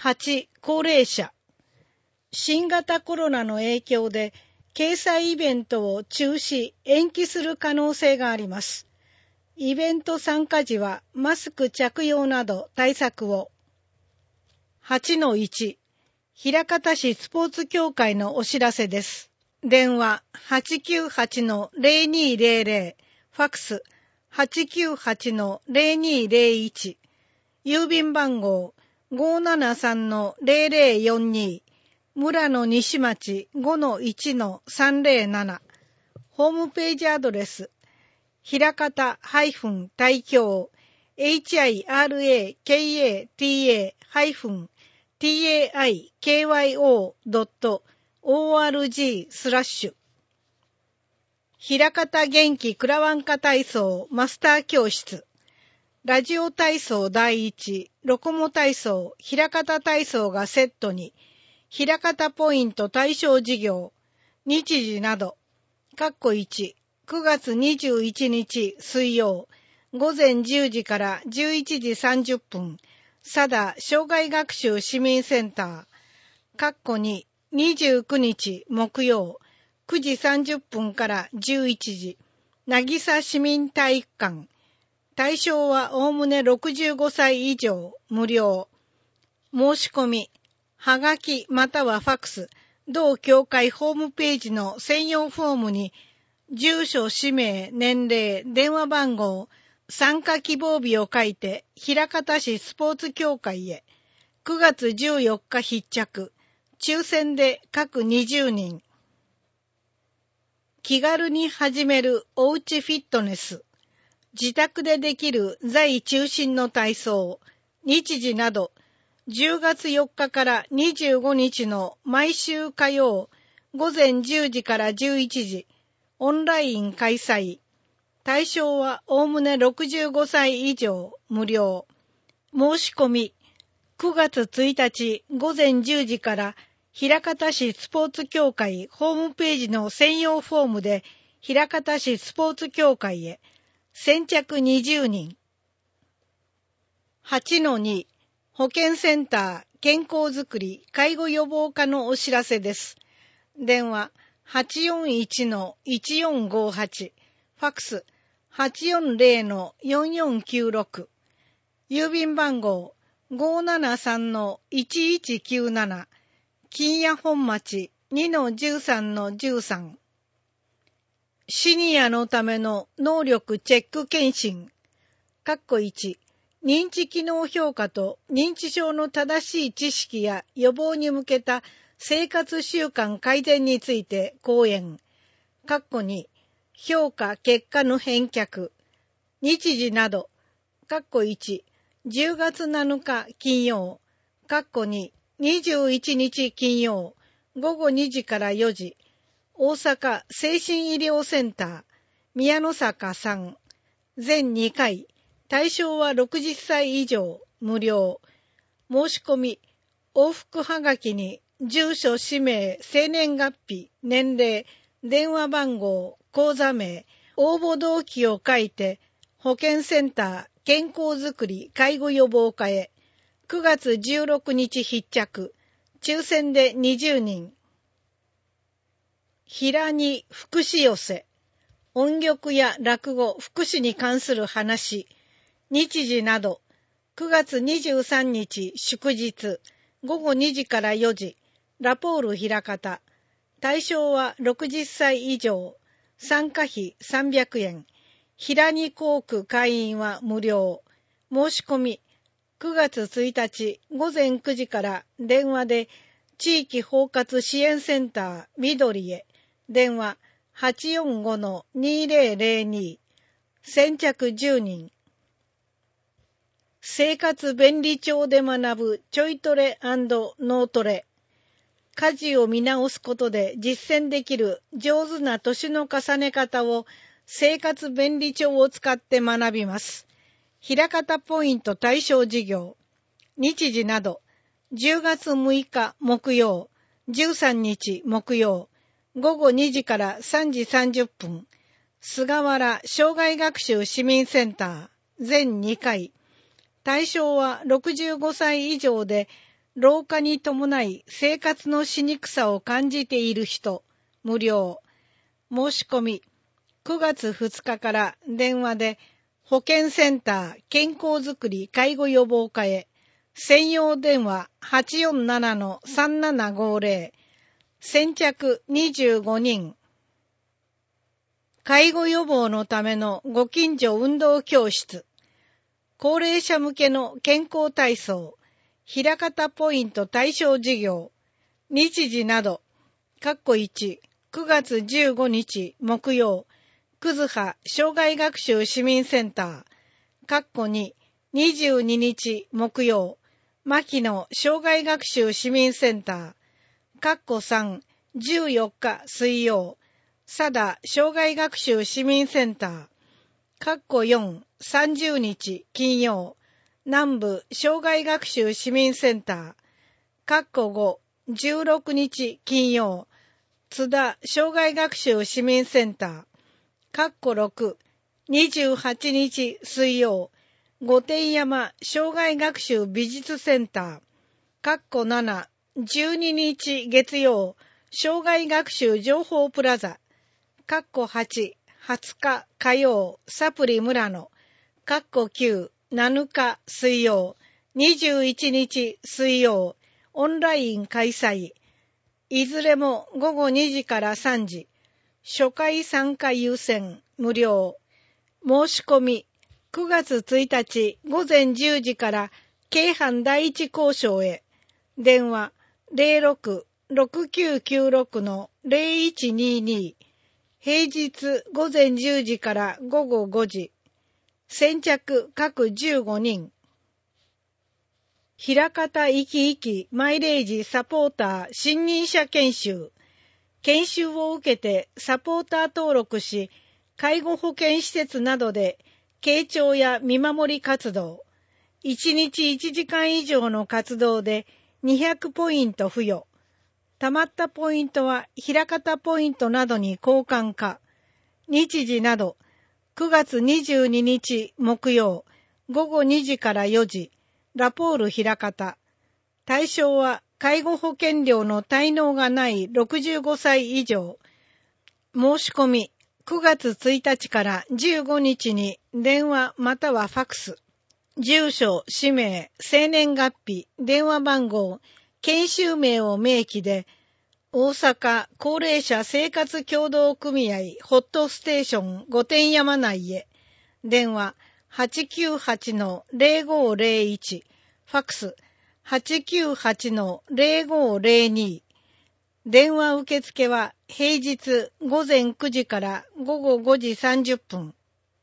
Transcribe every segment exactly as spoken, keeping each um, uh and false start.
はち、高齢者。新型コロナの影響で掲載イベントを中止、延期する可能性があります。イベント参加時はマスク着用など対策を。はちのいち、枚方市スポーツ協会のお知らせです。電話 はちきゅうはちのゼロにゼロゼロ、ファックス はちきゅうはちのゼロにゼロいち、郵便番号 ごーななさんのゼロゼロよんに、村野西町 ごのいちのさんゼロなな、ホームページアドレス、枚方大京 エイチアイアールエーケーエーティーエー タイキョードットオーアールジー スラッシュ枚方元気くらわんか体操マスター教室、ラジオ体操第一、ロコモ体操、枚方体操がセットに、枚方ポイント対象事業、日時など、かっこいち、くがつにじゅういちにち水曜、午前じゅうじからじゅういちじさんじゅっぷん、佐田障害学習市民センター、かっこに、にじゅうくにち木曜、くじさんじゅっぷんからじゅういちじ、渚市民体育館、対象はおおむねろくじゅうごさい以上、無料。申し込み、はがきまたはファックス、同協会ホームページの専用フォームに、住所、氏名、年齢、電話番号、参加希望日を書いて、枚方市スポーツ協会へ、くがつじゅうよっか必着、抽選で各にじゅうにん。気軽に始めるおうちフィットネス。自宅でできる在中心の体操、日時など、じゅうがつよっかからにじゅうごにちの毎週火曜、午前じゅうじからじゅういちじ、オンライン開催。対象はおおむねろくじゅうごさい以上、無料。申し込み、くがつついたち午前じゅうじから枚方市スポーツ協会ホームページの専用フォームで枚方市スポーツ協会へ先着にじゅうにん。はちのに、保健センター健康づくり介護予防課のお知らせです。電話 はちよんいちのいちよんごはち、ファックス はちよんゼロのよんよんきゅうろく、郵便番号 ごーななさんのいちいちきゅうなな、金谷本町 にのじゅうさんのじゅうさん。シニアのための能力チェック検診、かっこいち、認知機能評価と認知症の正しい知識や予防に向けた生活習慣改善について講演、かっこに、評価結果の返却、日時など、かっこいち、じゅうがつなのか金曜、かっこに、にじゅういちにち金曜、ごごにじからよじ、大阪精神医療センター、宮の坂さん、全にかい、対象はろくじゅっさい以上、無料。申し込み、往復はがきに、住所、氏名、生年月日、年齢、電話番号、口座名、応募動機を書いて、保健センター、健康づくり介護予防課へ、くがつじゅうろくにち必着、抽選でにじゅうにん。平に福祉寄せ、音曲や落語、福祉に関する話、日時など、くがつにじゅうさんにち祝日、ごごにじからよじ、ラポール枚方、対象はろくじゅっさい以上、参加費さんびゃくえん、平に校区会員は無料。申し込み、くがつついたち午前くじから電話で地域包括支援センター緑へ、電話 はちよんごのにゼロゼロに、先着じゅうにん。生活便利帳で学ぶちょいトレ&ノートレ。家事を見直すことで実践できる上手な年の重ね方を生活便利帳を使って学びます。枚方ポイント対象事業、日時など、じゅうがつむいか木曜、じゅうさんにち木曜、ごごにじからさんじさんじゅっぷん、菅原障害学習市民センター、全にかい、対象はろくじゅうごさい以上で、 老化に伴い生活のしにくさを感じている人、無料。申し込み、くがつふつかから電話で保健センター健康づくり介護予防課へ、専用電話 はちよんななのさんななごぜろ、先着にじゅうごにん。介護予防のためのご近所運動教室、高齢者向けの健康体操、枚方ポイント対象事業、日時など、括弧いち、くがつじゅうごにち木曜、くずは障害学習市民センター、括弧に、にじゅうににち木曜、牧野障害学習市民センター、括弧さん、じゅうよっか水曜、佐田障害学習市民センター、括弧よん、さんじゅうにち金曜、南部障害学習市民センター、括弧ご、じゅうろくにち金曜、津田障害学習市民センター、括弧ろく、にじゅうはちにち水曜、御殿山障害学習美術センター、括弧なな、じゅうににち月曜、障害学習情報プラザ、括弧はち、はつか火曜、サプリ村野、括弧きゅう、なのか水曜、にじゅういちにち水曜、オンライン開催。いずれもごごにじからさんじ。初回参加優先、無料。申し込み、くがつついたちごぜんじゅうじから京阪第一交渉へ。電話 ゼロろく ろくきゅうきゅうろく のゼロいちにに。平日ごぜんじゅうじからごごごじ。先着各じゅうごにん。枚方いきいきマイレージサポーター新任者研修。研修を受けてサポーター登録し、介護保険施設などで傾聴や見守り活動。いちにちいちじかん以上の活動でにひゃくポイント付与。たまったポイントは枚方ポイントなどに交換か。日時など、くがつにじゅうににち木曜、ごごにじからよじ、ラポール枚方。対象は介護保険料の滞納がないろくじゅうごさい以上。申し込み、くがつついたちからじゅうごにちに電話またはファクス。住所、氏名、生年月日、電話番号、研修名を明記で、大阪高齢者生活協同組合ホットステーション御殿山内へ。電話 はちきゅうはちのゼロごゼロいち、ファクス はちきゅうはちのゼロごゼロに。電話受付は平日ごぜんくじからごごごじさんじゅっぷん。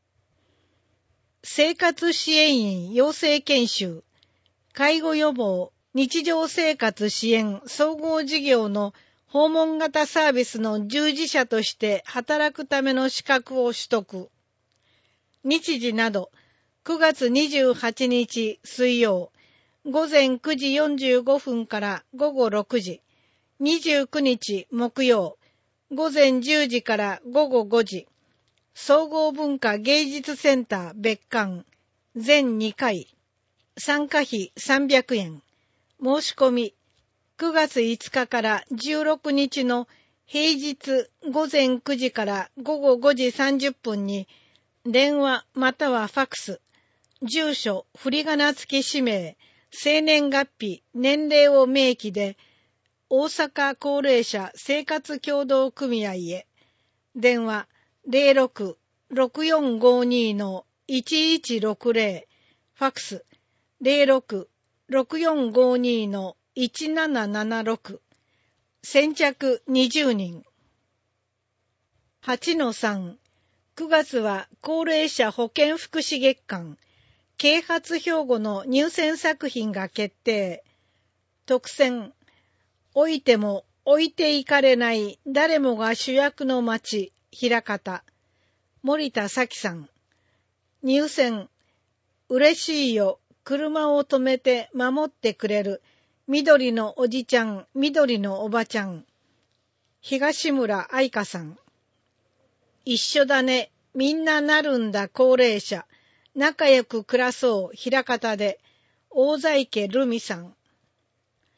生活支援員養成研修、介護予防、日常生活支援総合事業の訪問型サービスの従事者として働くための資格を取得。日時など、くがつにじゅうはちにち水曜、ごぜんくじよんじゅうごふんからごごろくじ、にじゅうくにち木曜、ごぜんじゅうじからごごごじ、総合文化芸術センター別館、全にかい、参加費さんびゃくえん、申し込み、くがついつかからじゅうろくにちの平日ごぜんくじからごごごじさんじゅっぷんに、電話またはファクス、住所、振り仮名付き氏名、生年月日、年齢を明記で、大阪高齢者生活協同組合へ。電話ゼロろく ろくよんごにのいちいちろくぜろ、ファクスゼロろく ろくよんごにのいちななななろく。先着にじゅうにん。はちのさん、くがつは高齢者保健福祉月間、啓発標語の入選作品が決定。特選、老いても置いていかれない誰もが主役の街、枚方。森田咲さん。入選、嬉しいよ、車を止めて守ってくれる。緑のおじちゃん、緑のおばちゃん。東村愛香さん。一緒だね、みんななるんだ高齢者。仲良く暮らそう、枚方で。大財家ルミさん。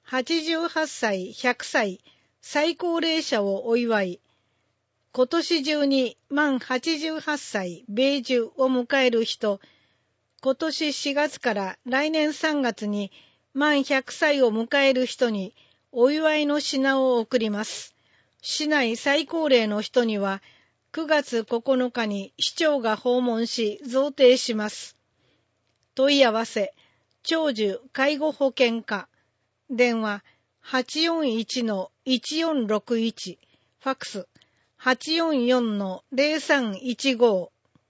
はちじゅうはっさい、ひゃくさい、最高齢者をお祝い、今年中に満はちじゅうはっさい、米寿を迎える人、今年しがつから来年さんがつに満ひゃくさいを迎える人にお祝いの品を贈ります。市内最高齢の人にはくがつここのかに市長が訪問し贈呈します。問い合わせ、長寿介護保険課、電話 はちよんいちのいちよんろくいち、ファックス はちよんよんのゼロさんいちご、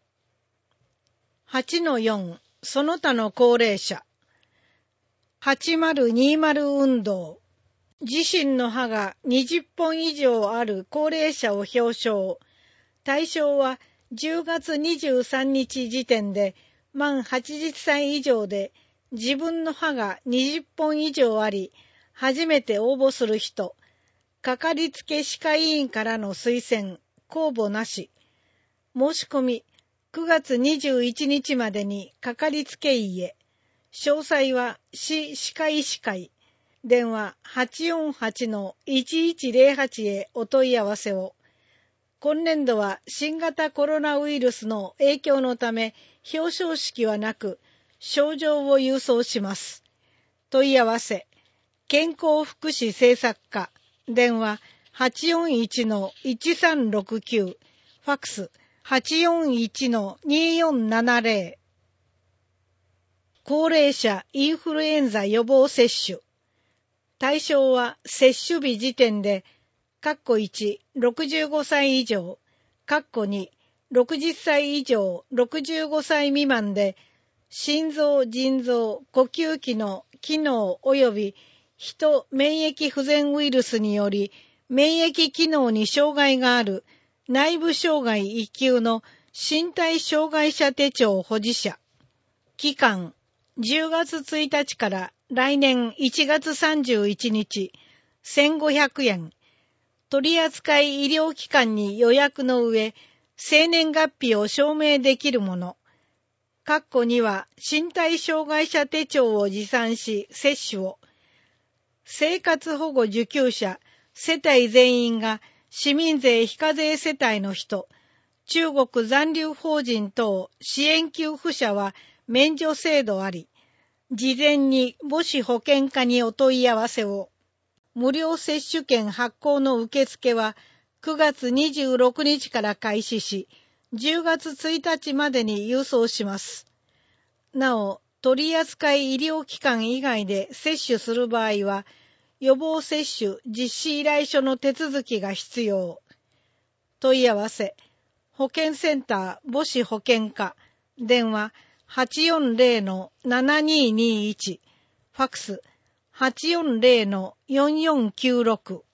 はちのよん、その他の高齢者、はちまるにまる運動、自身の歯がにじゅっぽん以上ある高齢者を表彰。対象はじゅうがつにじゅうさんにち時点で満はちじゅっさい以上で自分の歯がにじゅっぽん以上あり、初めて応募する人、かかりつけ歯科医院からの推薦、公募なし。申し込み、くがつにじゅういちにちまでにかかりつけ医へ。詳細は市歯科医師会。電話 はちよんはちのいちいちゼロはち へお問い合わせを。今年度は新型コロナウイルスの影響のため表彰式はなく、賞状を郵送します。問い合わせ、健康福祉政策課、電話 はちよんいちのいちさんろくきゅう、ファックス はちよんいちのによんななゼロ。高齢者インフルエンザ予防接種。対象は接種日時点で、括弧いち、ろくじゅうごさい以上、括弧に、ろくじゅっさい以上、ろくじゅうごさい未満で、心臓、腎臓、呼吸器の機能及び人免疫不全ウイルスにより、免疫機能に障害がある内部障害いっ級の身体障害者手帳保持者。期間、じゅうがつついたちから来年いちがつさんじゅういちにち、せんごひゃくえん。取扱医療機関に予約の上、生年月日を証明できるもの。括弧には身体障害者手帳を持参し接種を。生活保護受給者、世帯全員が市民税非課税世帯の人、中国残留邦人等支援給付者は免除制度あり、事前に母子保険課にお問い合わせを。無料接種券発行の受付はくがつにじゅうろくにちから開始し、じゅうがつついたちまでに郵送します。なお、取扱医療機関以外で接種する場合は、予防接種実施依頼書の手続きが必要。問い合わせ、保健センター母子保健課、電話 はちよんゼロのななにーにーいち、ファックス はちよんゼロのよんよんきゅうろく。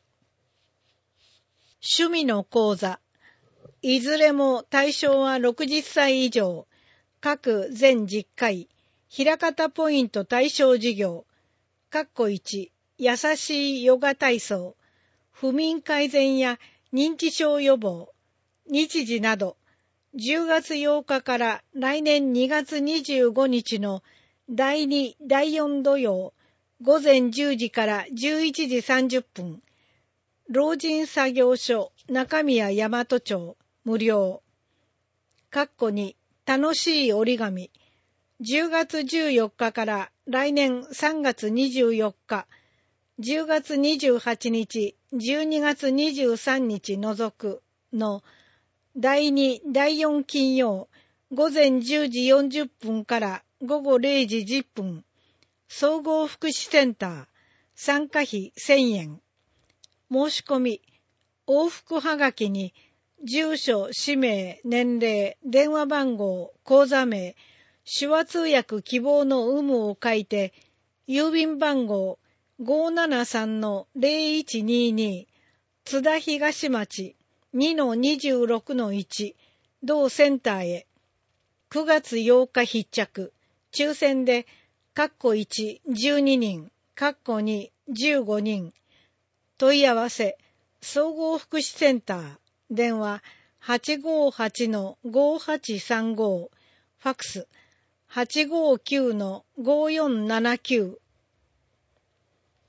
趣味の講座。いずれも対象はろくじゅっさい以上。各全じゅっかい。ひらかたポイント対象事業。括弧いち、優しいヨガ体操。不眠改善や認知症予防。日時など。じゅうがつようかから来年にがつにじゅうごにちのだいに、だいよん土曜。午前じゅうじからじゅういちじさんじゅっぷん。老人作業所中宮大和町無料。括弧に楽しい折り紙。じゅうがつじゅうよっかから来年さんがつにじゅうよっか、じゅうがつにじゅうはちにち、じゅうにがつにじゅうさんにち除くのだいに、だいよん金曜、午前じゅうじよんじゅっぷんから午後れいじじゅっぷん、総合福祉センター、参加費せんえん。申し込み、往復はがきに、住所、氏名、年齢、電話番号、口座名、手話通訳希望の有無を書いて、郵便番号 ごーななさんのゼロいちにーにー、津田東町 にのにじゅうろくのいち、同センターへ。くがつようか必着、抽選で、括弧いち、じゅうににん、括弧に、じゅうごにん。問い合わせ、総合福祉センター、電話 はちごーはちのごーはちさんご、ファックス はちごーきゅうのごーよんななきゅう。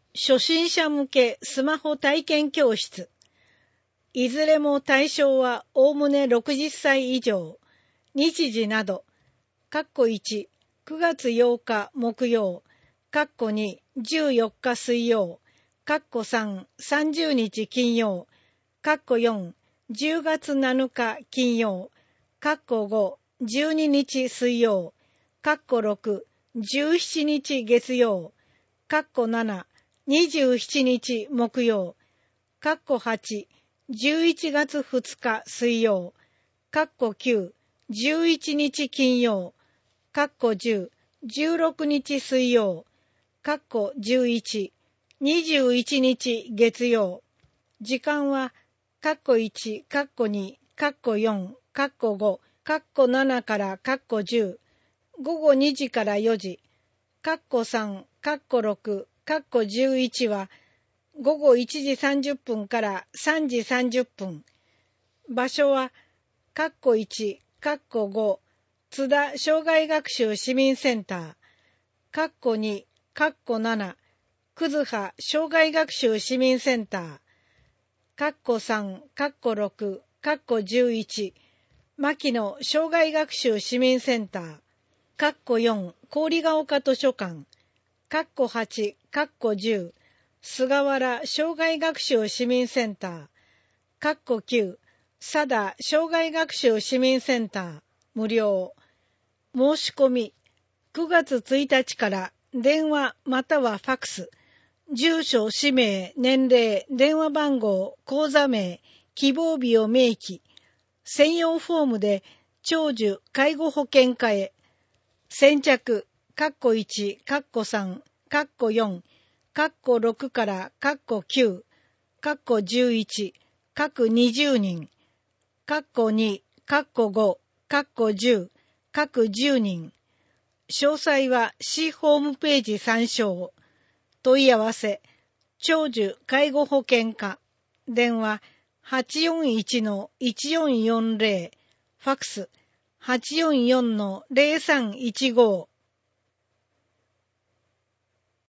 初心者向けスマホ体験教室。いずれも対象はおおむねろくじゅっさい以上。日時など、カッコいち、くがつようか木曜、カッコに、じゅうよっか水曜、カッコさん、さんじゅうにち金曜、カッコよん、じゅうがつなのか金曜、カッコご、じゅうににち水曜、カッコろく、じゅうしちにち月曜、カッコなな、にじゅうしちにち木曜、カッコはち、じゅういちがつふつか水曜、カッコきゅう、じゅういちにち金曜、カッコじゅう、じゅうろくにち水曜、カッコじゅういち、にじゅういちにち月曜。時間は、カッコいち、カッコに、カッコよん、カッコご、カッコななからカッコじゅう、ごごにじからよじ、カッコさん、カッコろく、カッコじゅういちは、ごごいちじさんじゅっぷんからさんじさんじゅっぷん。場所は、カッコいち、カッコご、津田障害学習市民センター、カッコに、カッコなな、葛葉障害学習市民センター、カッコさん、カッコろく、カッコじゅういち、牧野障害学習市民センター、カッコよん、郡ヶ丘図書館、カッコはち、カッコじゅう、菅原障害学習市民センター、カッコきゅう、佐田障害学習市民センター、無料。申し込み、くがつついたちから電話またはファクス、住所、氏名、年齢、電話番号、口座名、希望日を明記、専用フォームで長寿介護保険課へ、先着、カッコいち、カッコさん、カッコよん、カッコろくからカッコきゅう、カッコじゅういち、各にじゅうにん、カッコに、カッコご、カッコじゅう、各じゅうにん。詳細は市ホームページ参照。問い合わせ、長寿介護保険課、電話 はちよんいちのいちよんよんゼロ、ファクス はちよんよんのゼロさんいちご。